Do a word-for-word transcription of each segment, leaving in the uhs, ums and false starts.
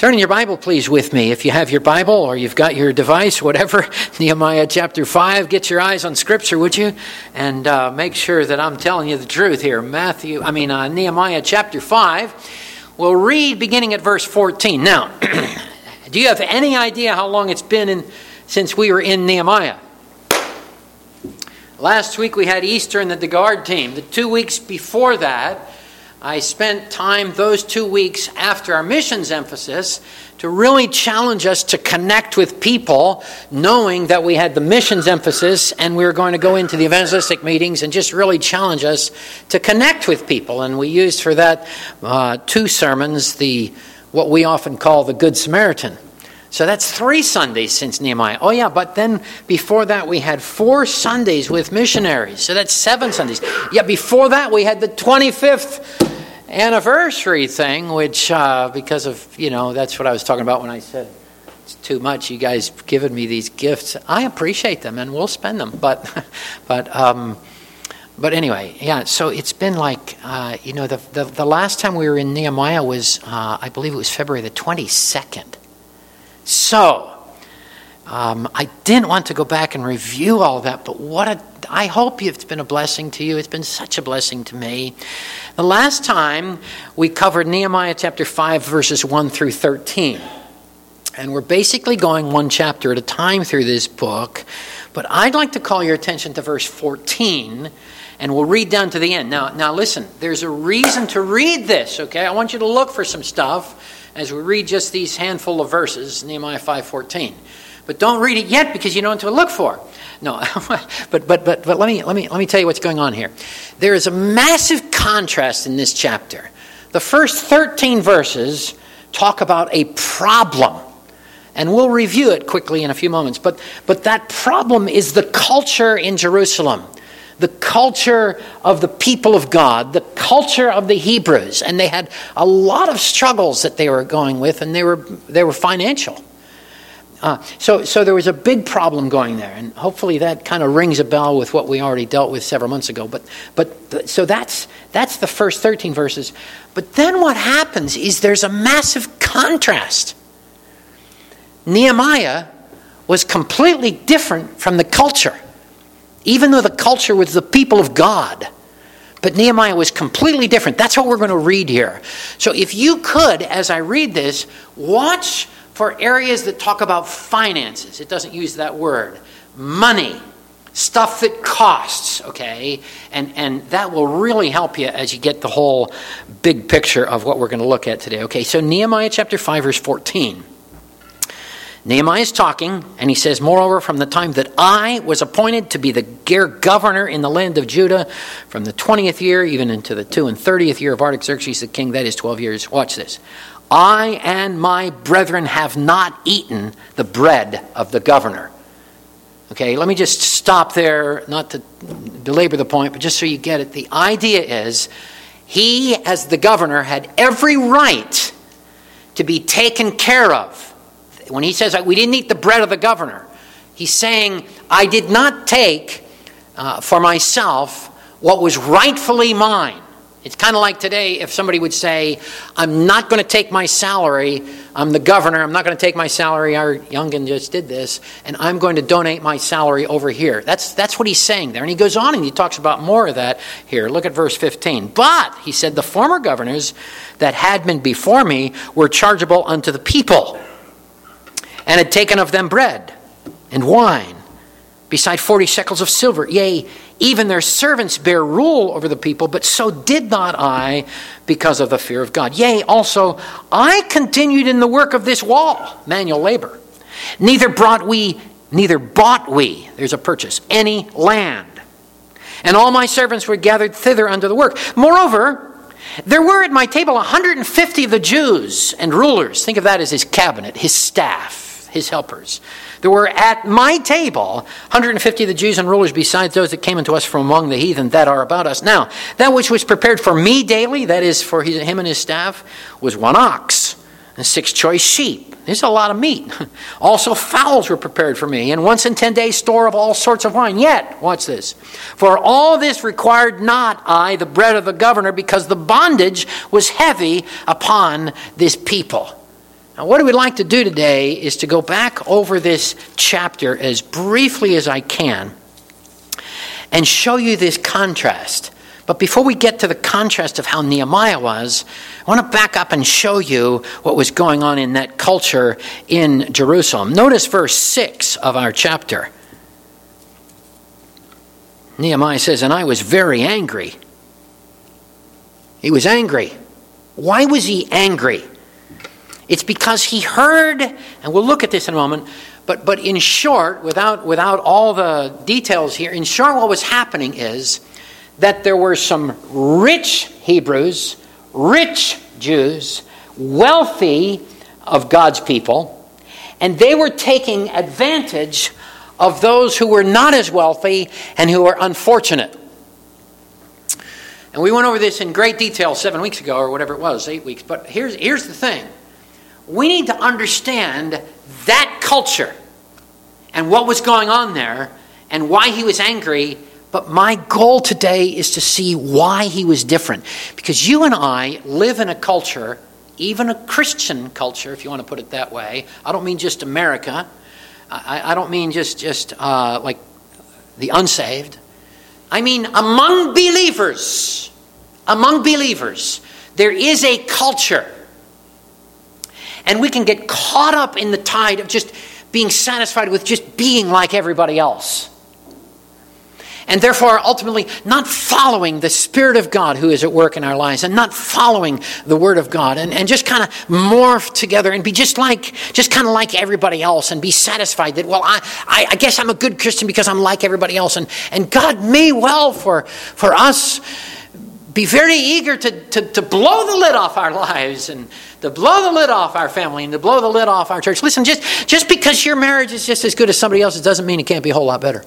Turn in your Bible, please, with me. If you have your Bible or you've got your device, whatever, Nehemiah chapter five. Get your eyes on Scripture, would you? And uh, make sure that I'm telling you the truth here. Matthew, I mean uh, Nehemiah chapter five. We'll read beginning at verse fourteen. Now, do you have any idea how long it's been in, since we were in Nehemiah? Last week we had Easter and the DeGard team. The two weeks before that, I spent time those two weeks after our missions emphasis to really challenge us to connect with people, knowing that we had the missions emphasis and we were going to go into the evangelistic meetings and just really challenge us to connect with people. And we used for that uh, two sermons, the what we often call the Good Samaritan. So that's three Sundays since Nehemiah. Oh yeah, but then before that we had four Sundays with missionaries. So that's seven Sundays. Yeah, before that we had the twenty-fifth anniversary thing, which uh, because of, you know, that's what I was talking about when I said it's too much. You guys given me these gifts. I appreciate them and we'll spend them. But but um, but anyway, yeah, so it's been like, uh, you know, the, the, the last time we were in Nehemiah was, uh, I believe it was February the twenty-second. So, um, I didn't want to go back and review all of that, but what a, I hope it's been a blessing to you. It's been such a blessing to me. The last time we covered Nehemiah chapter five, verses one through thirteen. And we're basically going one chapter at a time through this book. But I'd like to call your attention to verse fourteen, and we'll read down to the end. Now, now listen, there's a reason to read this, okay? I want you to look for some stuff as we read just these handful of verses, Nehemiah five fourteen. But don't read it yet because you don't know what to look for. No, but but but but let me let me let me tell you what's going on here. There is a massive contrast in this chapter. The first thirteen verses talk about a problem, and we'll review it quickly in a few moments. But but that problem is the culture in Jerusalem. The culture of the people of God, the culture of the Hebrews, and they had a lot of struggles that they were going with, and they were they were financial. Uh, so so there was a big problem going there, and hopefully that kind of rings a bell with what we already dealt with several months ago. But but so that's that's the first thirteen verses. But then what happens is there's a massive contrast. Nehemiah was completely different from the culture. Even though the culture was the people of God. But Nehemiah was completely different. That's what we're going to read here. So if you could, as I read this, watch for areas that talk about finances. It doesn't use that word. Money. Stuff that costs, okay? And, and that will really help you as you get the whole big picture of what we're going to look at today. Okay, so Nehemiah chapter five, verse fourteen. Nehemiah is talking, and he says, moreover, from the time that I was appointed to be the governor in the land of Judah, from the twentieth year, even into the two and thirtieth year of Artaxerxes the king, that is twelve years. Watch this. I and my brethren have not eaten the bread of the governor. Okay, let me just stop there, not to belabor the point, but just so you get it. The idea is, he, as the governor, had every right to be taken care of. When he says, we didn't eat the bread of the governor, he's saying, I did not take uh, for myself what was rightfully mine. It's kind of like today if somebody would say, I'm not going to take my salary, I'm the governor, I'm not going to take my salary, our youngin just did this, and I'm going to donate my salary over here. That's, that's what he's saying there. And he goes on and he talks about more of that here. Look at verse fifteen. But, he said, the former governors that had been before me were chargeable unto the people, and had taken of them bread and wine, beside forty shekels of silver. Yea, even their servants bear rule over the people, but so did not I, because of the fear of God. Yea, also, I continued in the work of this wall, manual labor. Neither brought we, neither bought we, there's a purchase, any land. And all my servants were gathered thither unto the work. Moreover, there were at my table one hundred fifty of the Jews and rulers. Think of that as his cabinet, his staff, his helpers. There were at my table one hundred fifty of the Jews and rulers, besides those that came unto us from among the heathen that are about us. Now, that which was prepared for me daily, that is for him and his staff, was one ox and six choice sheep. There's a lot of meat. Also fowls were prepared for me, and once in ten days store of all sorts of wine. Yet, watch this, for all this required not I the bread of the governor, because the bondage was heavy upon this people. Now, what I would like to do today is to go back over this chapter as briefly as I can and show you this contrast. But before we get to the contrast of how Nehemiah was, I want to back up and show you what was going on in that culture in Jerusalem. Notice verse six of our chapter. Nehemiah says, "And I was very angry." He was angry. Why was he angry? It's because he heard, and we'll look at this in a moment, but but in short, without without all the details here, in short what was happening is that there were some rich Hebrews, rich Jews, wealthy of God's people, and they were taking advantage of those who were not as wealthy and who were unfortunate. And we went over this in great detail seven weeks ago, or whatever it was, eight weeks. But here's, here's the thing. We need to understand that culture and what was going on there and why he was angry. But my goal today is to see why he was different. Because you and I live in a culture, even a Christian culture, if you want to put it that way. I don't mean just America. I, I don't mean just, just uh, like the unsaved. I mean among believers. Among believers. There is a culture. And we can get caught up in the tide of just being satisfied with just being like everybody else. And therefore, ultimately, not following the Spirit of God who is at work in our lives, and not following the Word of God, and, and just kind of morph together and be just like, just kind of like everybody else, and be satisfied that, well, I, I, I guess I'm a good Christian because I'm like everybody else, and, and God may well for for us be very eager to, to, to blow the lid off our lives, and to blow the lid off our family, and to blow the lid off our church. Listen, just, just because your marriage is just as good as somebody else's doesn't mean it can't be a whole lot better.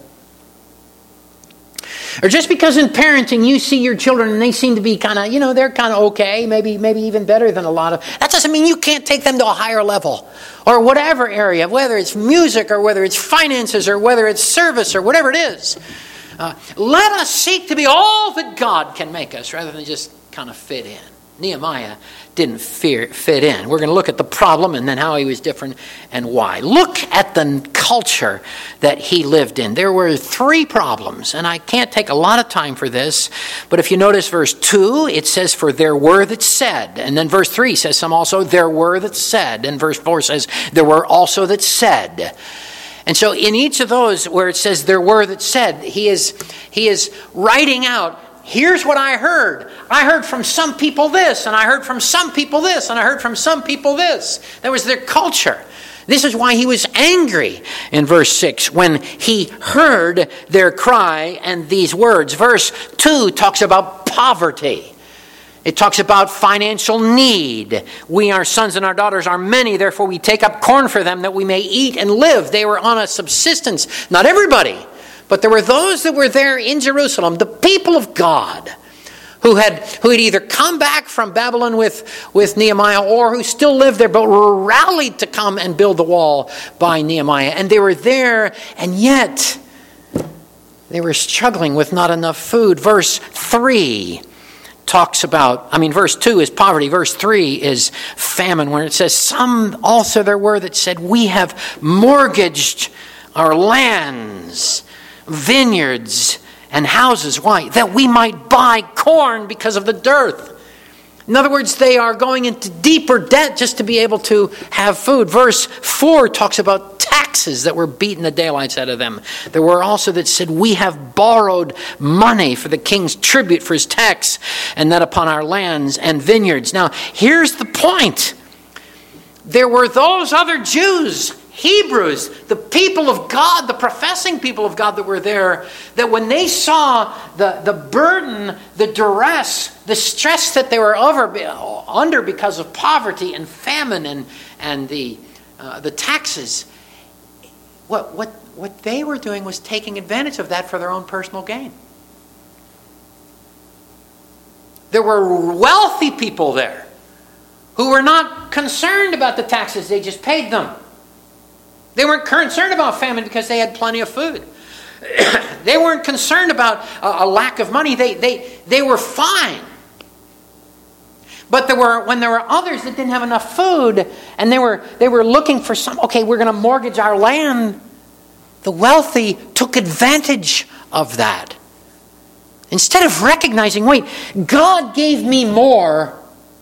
Or just because in parenting you see your children and they seem to be kind of, you know, they're kind of okay, maybe maybe even better than a lot of, that doesn't mean you can't take them to a higher level. Or whatever area, whether it's music or whether it's finances or whether it's service or whatever it is. Uh, let us seek to be all that God can make us rather than just kind of fit in. Nehemiah didn't fear, fit in. We're going to look at the problem and then how he was different and why. Look at the culture that he lived in. There were three problems, and I can't take a lot of time for this, but if you notice verse two, it says, "For there were that said," and then verse three says some also, "There were that said," and verse four says, "There were also that said." And so in each of those where it says "there were that said," he is he is writing out, here's what I heard. I heard from some people this, and I heard from some people this, and I heard from some people this. That was their culture. This is why he was angry in verse six when he heard their cry and these words. Verse two talks about poverty. It talks about financial need. "We, our sons and our daughters, are many, therefore we take up corn for them that we may eat and live." They were on a subsistence. Not everybody. But there were those that were there in Jerusalem, the people of God, who had who had either come back from Babylon with, with Nehemiah or who still lived there but were rallied to come and build the wall by Nehemiah. And they were there, and yet they were struggling with not enough food. Verse three talks about, I mean, verse two is poverty. Verse three is famine, where it says, "Some also there were that said, we have mortgaged our lands, vineyards, and houses." Why? "That we might buy corn because of the dearth." In other words, they are going into deeper debt just to be able to have food. Verse four talks about taxes that were beating the daylights out of them. There were also that said, "We have borrowed money for the king's tribute for his tax, and that upon our lands and vineyards." Now, here's the point. There were those other Jews, Hebrews, the people of God, the professing people of God that were there, that when they saw the, the burden, the duress, the stress that they were over, under because of poverty and famine and, and the, uh, the taxes, what, what, what they were doing was taking advantage of that for their own personal gain. There were wealthy people there who were not concerned about the taxes, they just paid them. They weren't concerned about famine because they had plenty of food. They weren't concerned about a, a lack of money. They, they, they were fine. But there were when there were others that didn't have enough food, and they were they were looking for some, okay, we're going to mortgage our land. The wealthy took advantage of that. Instead of recognizing, wait, God gave me more,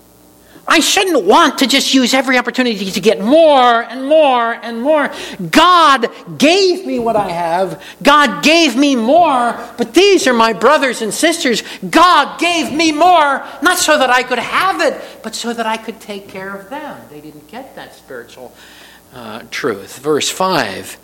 I shouldn't want to just use every opportunity to get more and more and more. God gave me what I have. God gave me more, but these are my brothers and sisters. God gave me more, not so that I could have it, but so that I could take care of them. They didn't get that spiritual uh, truth. Verse five,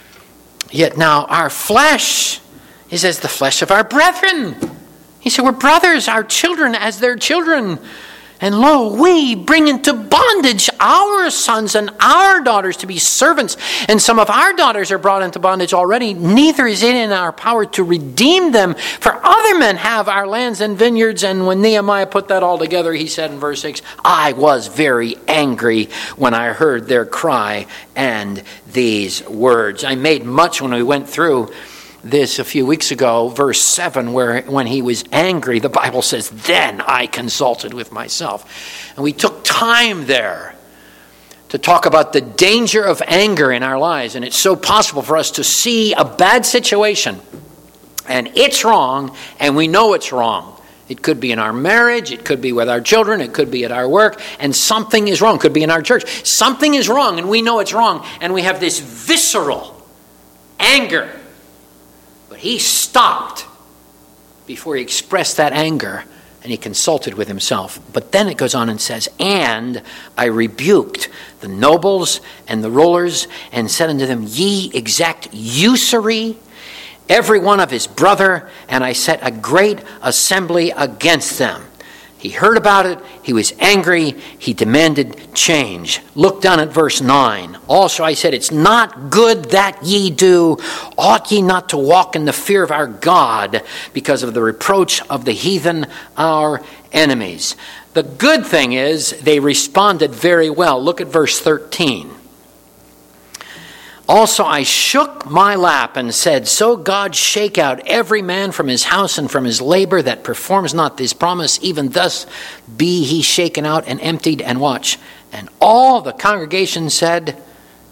yet now our flesh is as the flesh of our brethren. He said, we're brothers, our children as their children. And lo, we bring into bondage our sons and our daughters to be servants. And some of our daughters are brought into bondage already. Neither is it in our power to redeem them. For other men have our lands and vineyards. And when Nehemiah put that all together, he said in verse six, I was very angry when I heard their cry and these words. I made much when we went through this a few weeks ago, verse seven, where when he was angry, the Bible says, then I consulted with myself. And we took time there to talk about the danger of anger in our lives. And it's so possible for us to see a bad situation, and it's wrong, and we know it's wrong. It could be in our marriage, it could be with our children, it could be at our work, and something is wrong. It could be in our church. Something is wrong, and we know it's wrong, and we have this visceral anger. But he stopped before he expressed that anger, and he consulted with himself. But then it goes on and says, and I rebuked the nobles and the rulers, and said unto them, ye exact usury, every one of his brother, and I set a great assembly against them. He heard about it. He was angry. He demanded change. Look down at verse nine. Also I said, it's not good that ye do. Ought ye not to walk in the fear of our God because of the reproach of the heathen, our enemies? The good thing is they responded very well. Look at verse thirteen. Also I shook my lap and said, so God shake out every man from his house and from his labor that performs not this promise, even thus be he shaken out and emptied. And watch. And all the congregation said,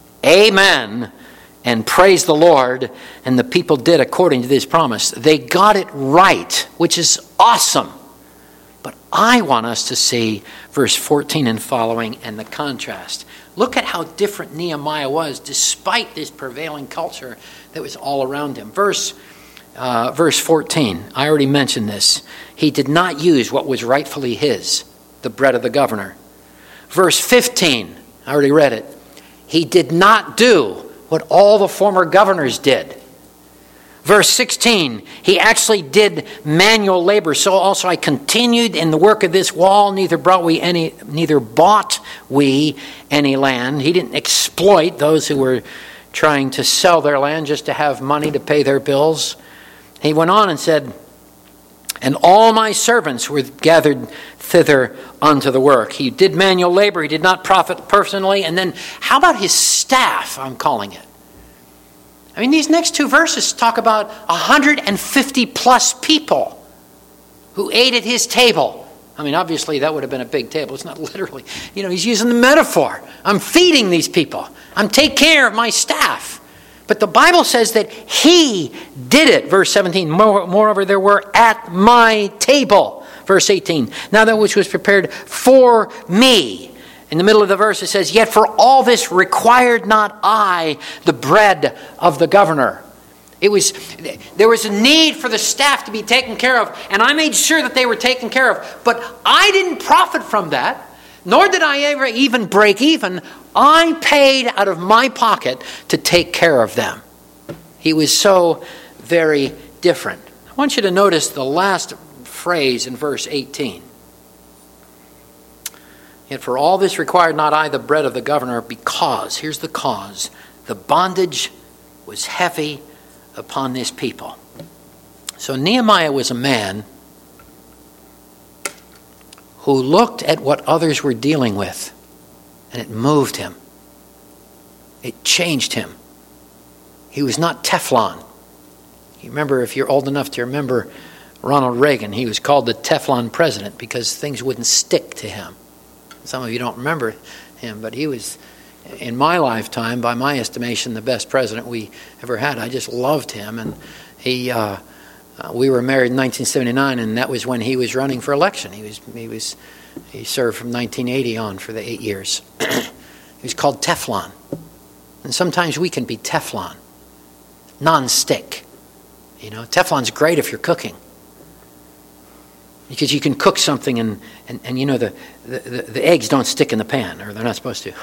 amen, and praise the Lord. And the people did according to this promise. They got it right, which is awesome. But I want us to see verse fourteen and following and the contrast. Look at how different Nehemiah was despite this prevailing culture that was all around him. Verse, uh, verse fourteen, I already mentioned this. He did not use what was rightfully his, the bread of the governor. Verse fifteen, I already read it. He did not do what all the former governors did. Verse sixteen, he actually did manual labor. So also I continued in the work of this wall, neither brought we any, neither bought we any land. He didn't exploit those who were trying to sell their land just to have money to pay their bills. He went on and said, and all my servants were gathered thither unto the work. He did manual labor. He did not profit personally. And then how about his staff, I'm calling it? I mean, these next two verses talk about one hundred fifty plus people who ate at his table. I mean, obviously that would have been a big table. It's not literally. You know, he's using the metaphor. I'm feeding these people. I'm taking care of my staff. But the Bible says that he did it. Verse seventeen, moreover, there were at my table. Verse eighteen, now that which was prepared for me. In the middle of the verse it says, yet for all this required not I the bread of the governor. It was, there was a need for the staff to be taken care of, and I made sure that they were taken care of. But I didn't profit from that, nor did I ever even break even. I paid out of my pocket to take care of them. He was so very different. I want you to notice the last phrase in verse eighteen. Yet for all this required not I the bread of the governor, because, here's the cause, the bondage was heavy upon this people. So Nehemiah was a man who looked at what others were dealing with, and it moved him. It changed him. He was not Teflon. You remember, if you're old enough to remember Ronald Reagan, he was called the Teflon president because things wouldn't stick to him. Some of you don't remember him, but he was, in my lifetime, by my estimation, the best president we ever had. I just loved him. And he, uh, uh, we were married in nineteen seventy-nine, and that was when he was running for election. He was, he was, he served from nineteen eighty on for the eight years. He was called Teflon. And sometimes we can be Teflon, non-stick. You know, Teflon's great if you're cooking. Because you can cook something and, and, and you know, the, the, the eggs don't stick in the pan, or they're not supposed to.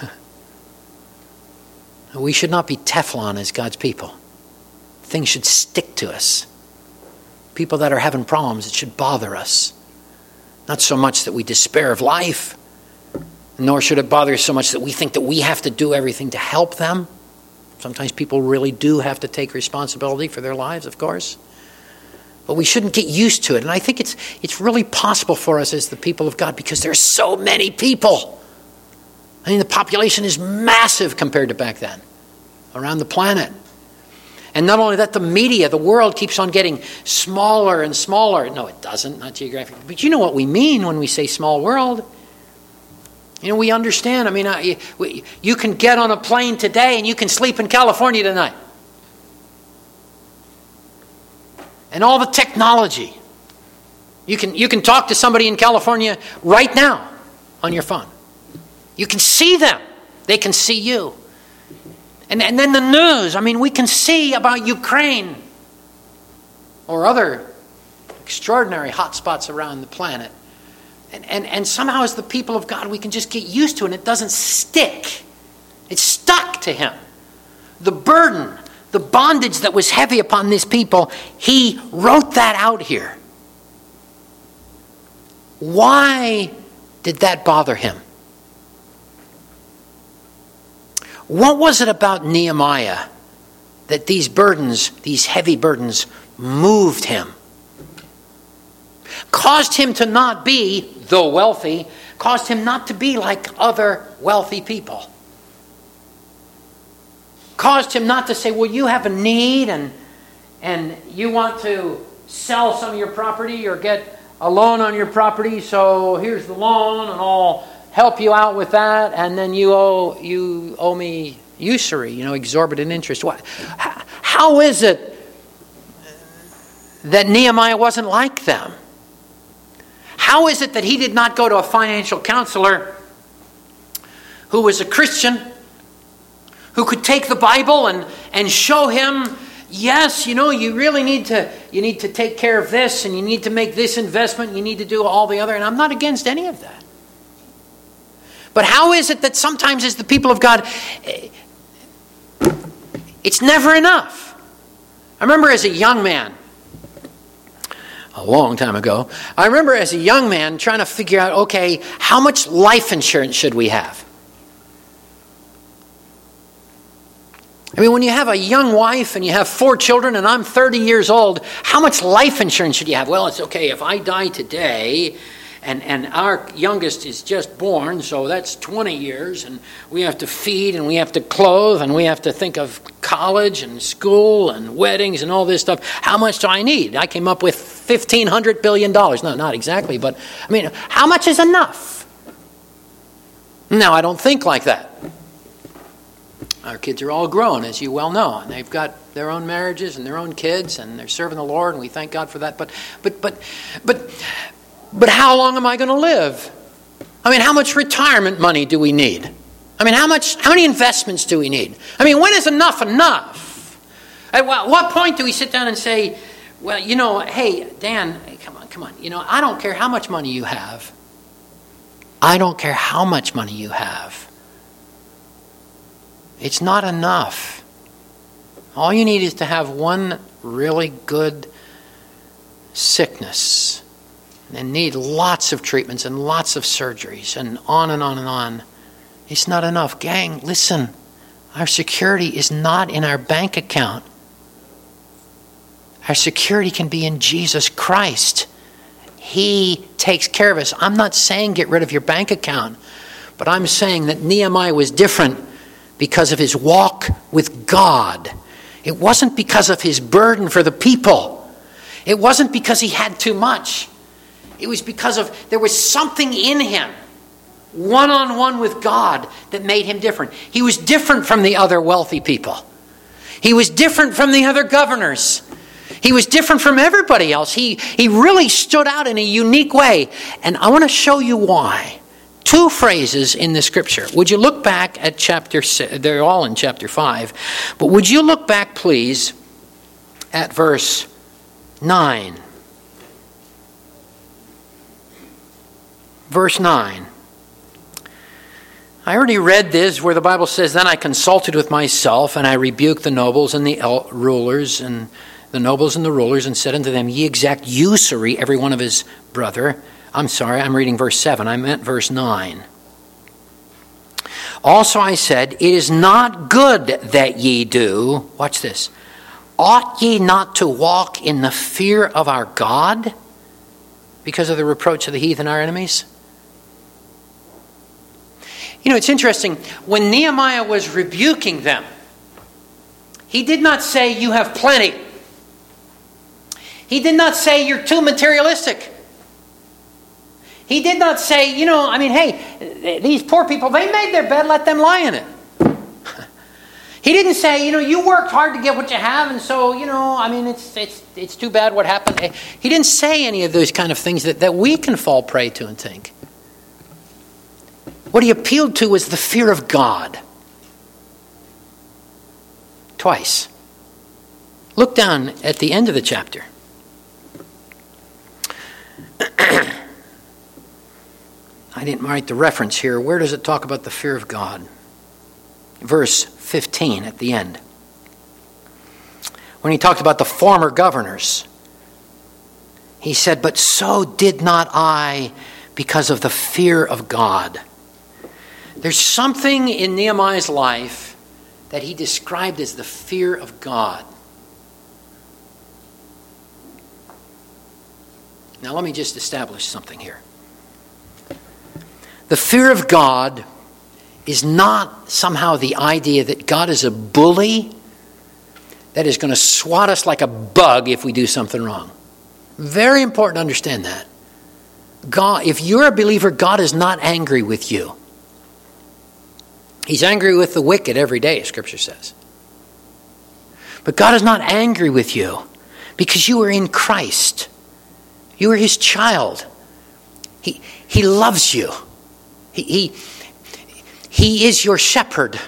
We should not be Teflon as God's people. Things should stick to us. People that are having problems, it should bother us. Not so much that we despair of life, nor should it bother us so much that we think that we have to do everything to help them. Sometimes people really do have to take responsibility for their lives, of course. But we shouldn't get used to it. And I think it's it's really possible for us as the people of God because there's so many people. I mean, the population is massive compared to back then around the planet. And not only that, the media, the world keeps on getting smaller and smaller. No, it doesn't, not geographically. But you know what we mean when we say small world. You know, we understand. I mean, I, we, you can get on a plane today and you can sleep in California tonight. And all the technology. You can, you can talk to somebody in California right now on your phone. You can see them. They can see you. And, and then the news. I mean, we can see about Ukraine or other extraordinary hotspots around the planet. And, and, and somehow as the people of God, we can just get used to it and it doesn't stick. It's stuck to him. The burden, the bondage that was heavy upon these people, he wrote that out here. Why did that bother him? What was it about Nehemiah that these burdens, these heavy burdens, moved him? Caused him to not be, though wealthy, caused him not to be like other wealthy people. Caused him not to say, well, you have a need and, and you want to sell some of your property or get a loan on your property, so here's the loan and I'll help you out with that, and then you owe you owe me usury, you know, exorbitant interest. What? How is it that Nehemiah wasn't like them? How is it that he did not go to a financial counselor who was a Christian, who could take the Bible and, and show him, yes, you know, you really need to you need to take care of this, and you need to make this investment, and you need to do all the other, and I'm not against any of that. But how is it that sometimes as the people of God, it's never enough? I remember as a young man, a long time ago, I remember as a young man trying to figure out, okay, how much life insurance should we have? I mean, when you have a young wife and you have four children and I'm thirty years old, how much life insurance should you have? Well, it's okay, if I die today, and, and our youngest is just born, so that's twenty years, and we have to feed and we have to clothe and we have to think of college and school and weddings and all this stuff. How much do I need? I came up with fifteen hundred billion dollars. No, not exactly, but I mean, how much is enough? Now, I don't think like that. Our kids are all grown, as you well know, and they've got their own marriages and their own kids, and they're serving the Lord, and we thank God for that. But, but, but, but, but how long am I going to live? I mean, how much retirement money do we need? I mean, how much? How many investments do we need? I mean, when is enough enough? At what point do we sit down and say, well, you know, hey, Dan, come on, come on. You know, I don't care how much money you have. I don't care how much money you have. It's not enough. All you need is to have one really good sickness and need lots of treatments and lots of surgeries and on and on and on. It's not enough. Gang, listen. Our security is not in our bank account. Our security can be in Jesus Christ. He takes care of us. I'm not saying get rid of your bank account, but I'm saying that Nehemiah was different because of his walk with God. It wasn't because of his burden for the people. It wasn't because he had too much. It was because of there was something in him, one-on-one with God, that made him different. He was different from the other wealthy people. He was different from the other governors. He was different from everybody else. He, he really stood out in a unique way. And I want to show you why. Two phrases in the scripture. Would you look back at chapter six? They're all in chapter five. But would you look back, please, at verse nine. Verse nine. I already read this where the Bible says, "Then I consulted with myself, and I rebuked the nobles and the el- rulers, and the nobles and the rulers, and said unto them, Ye exact usury, every one of his brother." I'm sorry, I'm reading verse seven. I meant verse nine. "Also I said, It is not good that ye do," watch this, "ought ye not to walk in the fear of our God because of the reproach of the heathen, our enemies?" You know, it's interesting. When Nehemiah was rebuking them, he did not say, "You have plenty." He did not say, "You're too materialistic." He did not say, you know, I mean, hey, these poor people, they made their bed, let them lie in it. He didn't say, you know, you worked hard to get what you have, and so, you know, I mean, it's it's it's too bad what happened. He didn't say any of those kind of things that, that we can fall prey to and think. What he appealed to was the fear of God. Twice. Look down at the end of the chapter. I didn't write the reference here. Where does it talk about the fear of God? Verse fifteen at the end. When he talked about the former governors, he said, "But so did not I because of the fear of God." There's something in Nehemiah's life that he described as the fear of God. Now let me just establish something here. The fear of God is not somehow the idea that God is a bully that is going to swat us like a bug if we do something wrong. Very important to understand that. God, if you're a believer, God is not angry with you. He's angry with the wicked every day, Scripture says. But God is not angry with you because you are in Christ. You are his child. He, he loves you. He, he, he is your shepherd.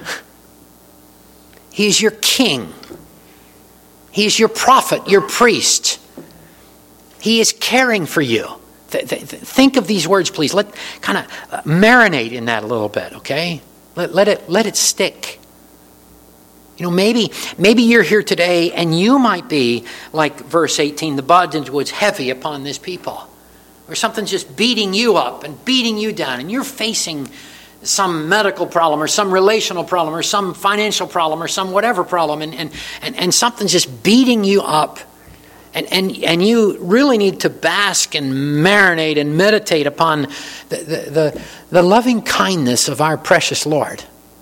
He is your king. He is your prophet, your priest. He is caring for you. Th- th- think of these words, please. Let kind of marinate in that a little bit, okay? Let, let it let it stick. You know, maybe maybe you're here today and you might be like verse eighteen, "The burden was heavy upon this people." Or something's just beating you up and beating you down, and you're facing some medical problem or some relational problem or some financial problem or some whatever problem, and and, and, and something's just beating you up. And, and and you really need to bask and marinate and meditate upon the, the, the, the loving kindness of our precious Lord.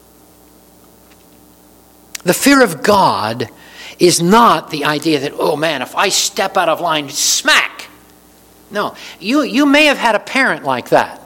The fear of God is not the idea that, oh man, if I step out of line, smack. No, you, you may have had a parent like that.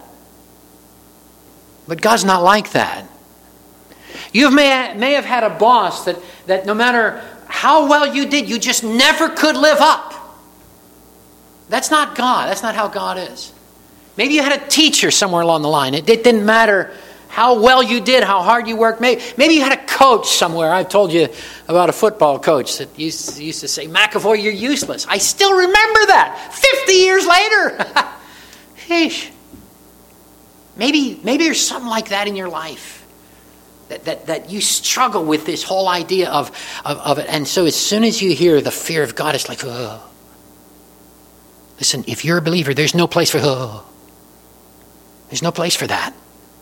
But God's not like that. You may, may have had a boss that, that no matter how well you did, you just never could live up. That's not God. That's not how God is. Maybe you had a teacher somewhere along the line. It, it didn't matter how well you did, how hard you worked. Maybe, maybe you had a coach somewhere. I've told you about a football coach that used, used to say, "McAvoy, you're useless." I still remember that fifty years later. Sheesh. Maybe, maybe there's something like that in your life. That, that, that you struggle with this whole idea of, of, of it. And so as soon as you hear the fear of God, it's like, oh. Listen, if you're a believer, there's no place for, oh. There's no place for that.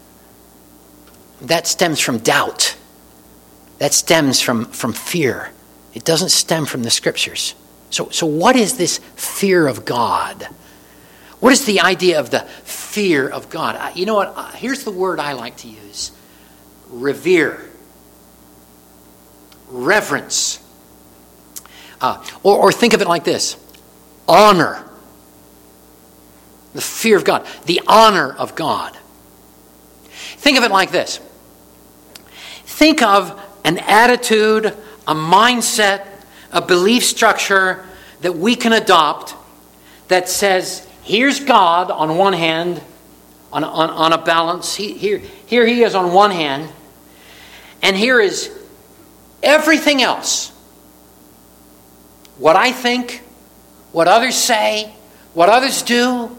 That stems from doubt. That stems from, from fear. It doesn't stem from the Scriptures. So, so what is this fear of God? What is the idea of the fear of God? You know what? Here's the word I like to use. Revere, reverence, uh, or, or think of it like this. honor. The fear of God. The honor of God. Think of it like this. Think of an attitude, a mindset, a belief structure that we can adopt that says, here's God on one hand, on, on, on a balance. He, here, here he is on one hand, and here is everything else. What I think, what others say, what others do.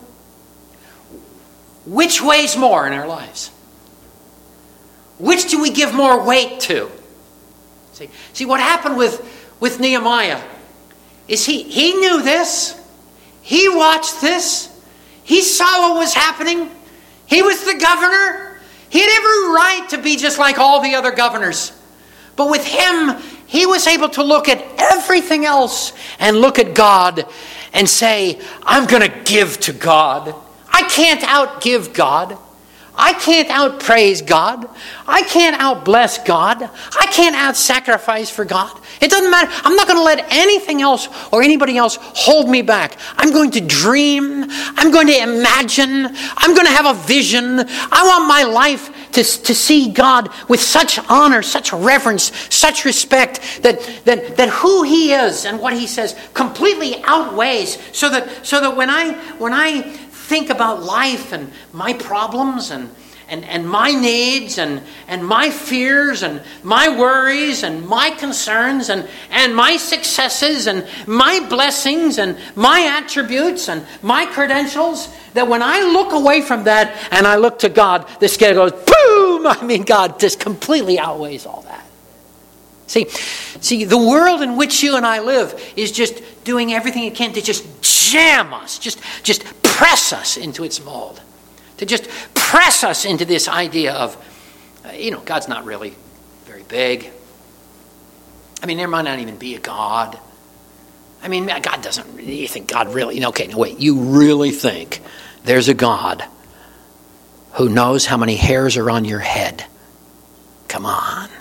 Which weighs more in our lives? Which do we give more weight to? See, see what happened with, with Nehemiah is he, he knew this. He watched this. He saw what was happening. He was the governor. He had every right to be just like all the other governors. But with him, he was able to look at everything else and look at God and say, I'm going to give to God. I can't outgive God. I can't outpraise God. I can't outbless God. I can't out-sacrifice for God. It doesn't matter. I'm not going to let anything else or anybody else hold me back. I'm going to dream. I'm going to imagine. I'm going to have a vision. I want my life to, to see God with such honor, such reverence, such respect that, that, that who He is and what He says completely outweighs so that, so that when I, when I think about life and my problems and And, and my needs and, and my fears and my worries and my concerns and, and my successes and my blessings and my attributes and my credentials, that when I look away from that and I look to God, the scale goes boom! I mean, God just completely outweighs all that. See, see, the world in which you and I live is just doing everything it can to just jam us, just, just press us into its mold. To just press us into this idea of, uh, you know, God's not really very big. I mean, there might not even be a God. I mean, God doesn't, you think God really, you know, okay, no, wait, you really think there's a God who knows how many hairs are on your head? Come on.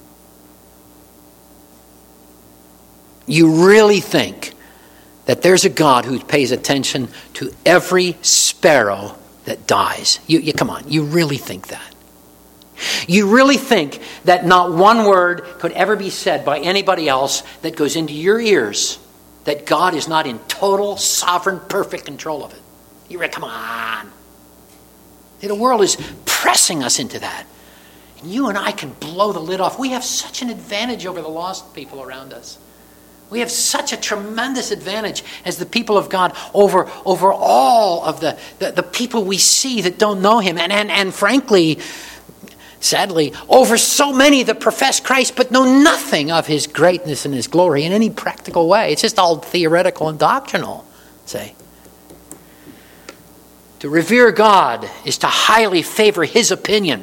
You really think that there's a God who pays attention to every sparrow that dies? You, you come on, you really think that? You really think that not one word could ever be said by anybody else that goes into your ears that God is not in total, sovereign, perfect control of it? You really, come on. The world is pressing us into that. And you and I can blow the lid off. We have such an advantage over the lost people around us. We have such a tremendous advantage as the people of God over, over all of the, the, the people we see that don't know Him. And, and, and frankly, sadly, over so many that profess Christ but know nothing of His greatness and His glory in any practical way. It's just all theoretical and doctrinal, say. To revere God is to highly favor His opinion.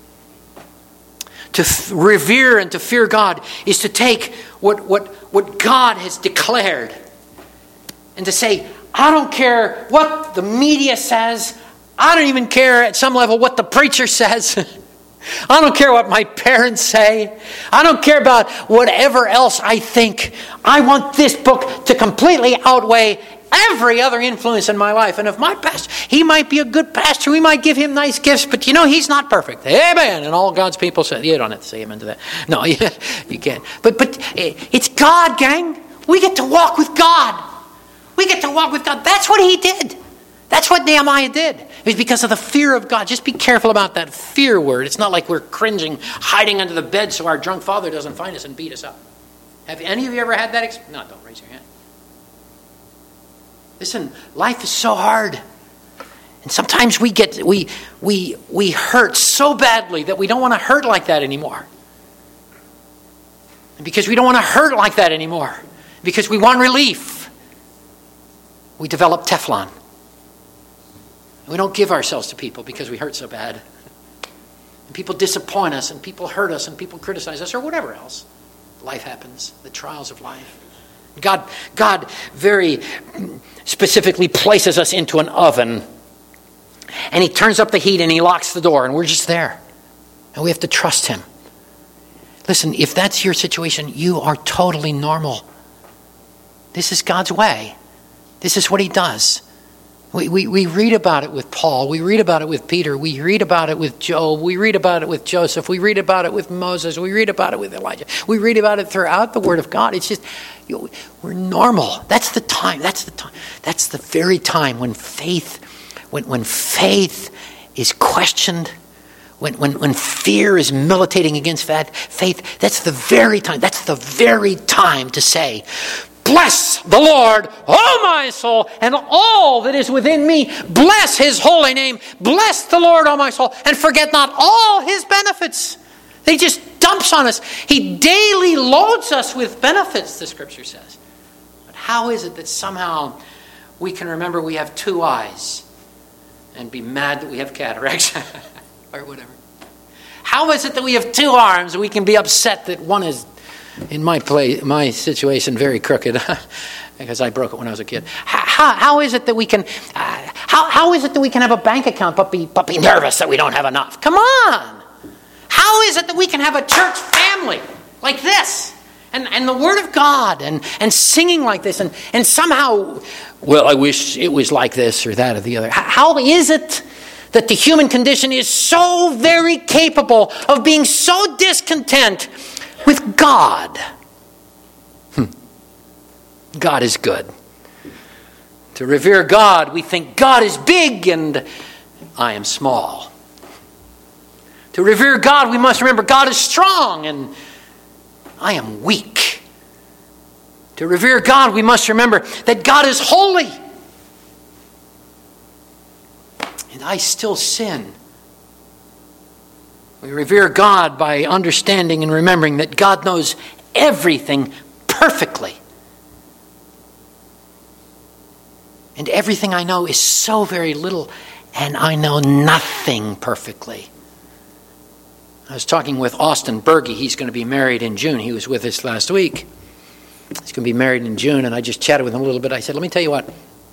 To f- revere and to fear God is to take what, what, what God has declared and to say, I don't care what the media says. I don't even care at some level what the preacher says. I don't care what my parents say. I don't care about whatever else I think. I want this book to completely outweigh every other influence in my life. And if my pastor, he might be a good pastor, we might give him nice gifts, but you know, he's not perfect. Amen. And all God's people said, you don't have to say amen to that. No, you, you can't. But, but it's God, gang. We get to walk with God. We get to walk with God. That's what he did. That's what Nehemiah did. It was because of the fear of God. Just be careful about that fear word. It's not like we're cringing, hiding under the bed so our drunk father doesn't find us and beat us up. Have any of you ever had that experience? No, don't raise your hand. Listen, life is so hard. And sometimes we get we we we hurt so badly that we don't want to hurt like that anymore. And because we don't want to hurt like that anymore, because we want relief, we develop Teflon. And we don't give ourselves to people because we hurt so bad. And people disappoint us, and people hurt us, and people criticize us, or whatever else. Life happens, the trials of life. God, God very specifically places us into an oven, and He turns up the heat and He locks the door, and we're just there. And we have to trust Him. Listen, if that's your situation, you are totally normal. This is God's way. This is what he does. We, we, we read about it with Paul. We read about it with Peter. We read about it with Job. We read about it with Joseph. We read about it with Moses. We read about it with Elijah. We read about it throughout the Word of God. It's just, you know, we're normal. That's the time. That's the time. That's the very time when faith, when, when faith is questioned, when, when, when fear is militating against that faith, that's the very time. That's the very time to say, bless the Lord, oh my soul, and all that is within me. Bless his holy name. Bless the Lord, oh my soul, and forget not all his benefits. He just dumps on us. He daily loads us with benefits, the scripture says. But how is it that somehow we can remember we have two eyes and be mad that we have cataracts or whatever? How is it that we have two arms and we can be upset that one is, in my play, my situation, very crooked, because I broke it when I was a kid? How, how is it that we can? Uh, how how is it that we can have a bank account but be but be nervous that we don't have enough? Come on! How is it that we can have a church family like this, and and the Word of God, and and singing like this, and and somehow, well, I wish it was like this or that or the other. How, how is it that the human condition is so very capable of being so discontent with God? Hmm. God is good. To revere God, we think God is big and I am small. To revere God, we must remember God is strong and I am weak. To revere God, we must remember that God is holy and I still sin. We revere God by understanding and remembering that God knows everything perfectly. And everything I know is so very little, and I know nothing perfectly. I was talking with Austin Berge. He's going to be married in June. He was with us last week. He's going to be married in June, and I just chatted with him a little bit. I said, let me tell you what.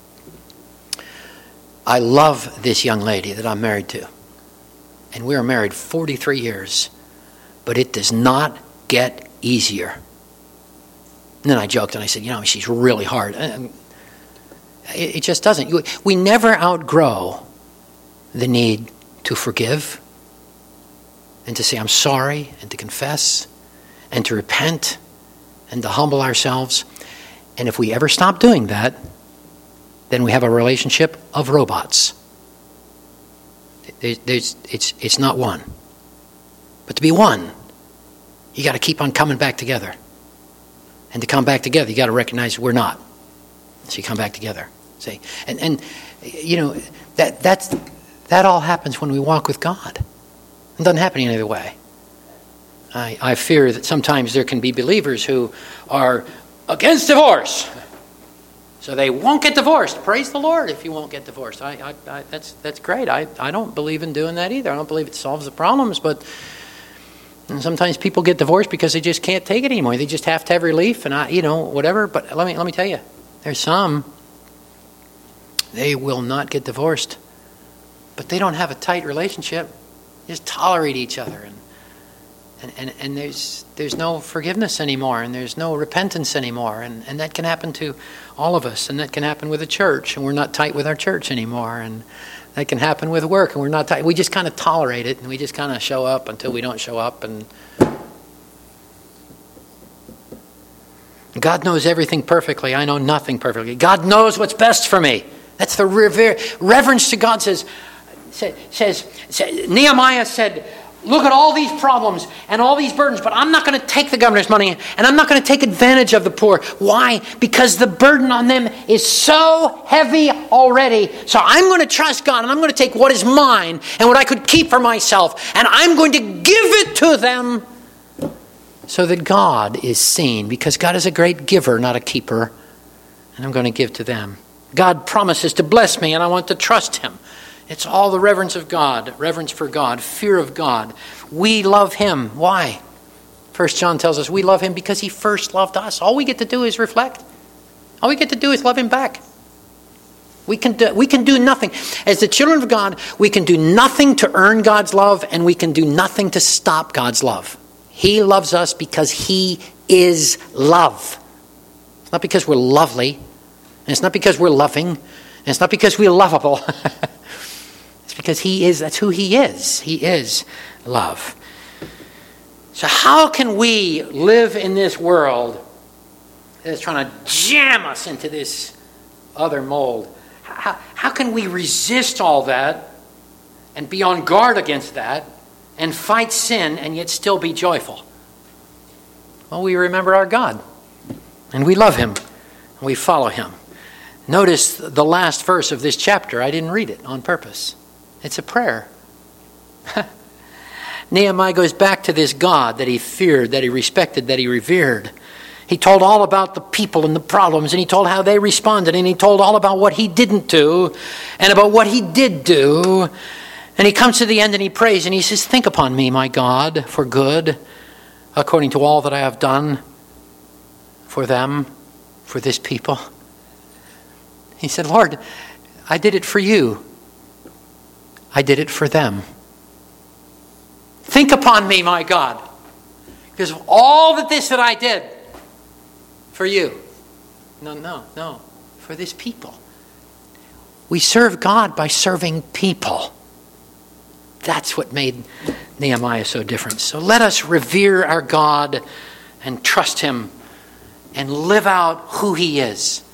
I love this young lady that I'm married to. And we were married forty-three years. But it does not get easier. And then I joked and I said, you know, she's really hard. And it just doesn't. We never outgrow the need to forgive and to say, I'm sorry, and to confess and to repent and to humble ourselves. And if we ever stop doing that, then we have a relationship of robots. There's, there's, it's, it's not one. But to be one, you got to keep on coming back together. And to come back together, you got to recognize we're not. So you come back together. See, and and you know that that's that all happens when we walk with God. It doesn't happen any other way. I I fear that sometimes there can be believers who are against divorce, so they won't get divorced. Praise the Lord if you won't get divorced. I, I, I that's that's great. I I don't believe in doing that either. I don't believe it solves the problems, but. And sometimes people get divorced because they just can't take it anymore. They just have to have relief, and I, you know, whatever. But let me let me tell you, there's some. They will not get divorced, but they don't have a tight relationship. They just tolerate each other, and and, and, and there's there's no forgiveness anymore, and there's no repentance anymore, and, and that can happen to all of us, and that can happen with a church, and we're not tight with our church anymore, and that can happen with work, and we're not tight. We just kind of tolerate it, and we just kind of show up until we don't show up, and God knows everything perfectly. I know nothing perfectly. God knows what's best for me. That's the rever- reverence to God. Says, says, says, says, Nehemiah said, look at all these problems and all these burdens, but I'm not going to take the governor's money and I'm not going to take advantage of the poor. Why? Because the burden on them is so heavy already. So I'm going to trust God, and I'm going to take what is mine and what I could keep for myself, and I'm going to give it to them so that God is seen, because God is a great giver, not a keeper, and I'm going to give to them. God promises to bless me, and I want to trust him. It's all the reverence of God, reverence for God, fear of God. We love him. Why? First John tells us we love him because he first loved us. All we get to do is reflect. All we get to do is love him back. We can do, we can do nothing. As the children of God, we can do nothing to earn God's love, and we can do nothing to stop God's love. He loves us because he is love. Not because we're lovely. And it's not because we're loving. And it's not because we're lovable. It's because he is, that's who he is. He is love. So how can we live in this world that's trying to jam us into this other mold? How, how can we resist all that and be on guard against that and fight sin and yet still be joyful? Well, we remember our God and we love him and we follow him. Notice the last verse of this chapter. I didn't read it on purpose. It's a prayer. Nehemiah goes back to this God that he feared, that he respected, that he revered. He told all about the people and the problems, and he told how they responded, and he told all about what he didn't do and about what he did do. And he comes to the end and he prays and he says, think upon me, my God, for good, according to all that I have done for them, for this people. He said, Lord, I did it for you. I did it for them. Think upon me, my God, because of all that this that I did for you. No, no, no, for this people. We serve God by serving people. That's what made Nehemiah so different. So let us revere our God and trust him and live out who he is.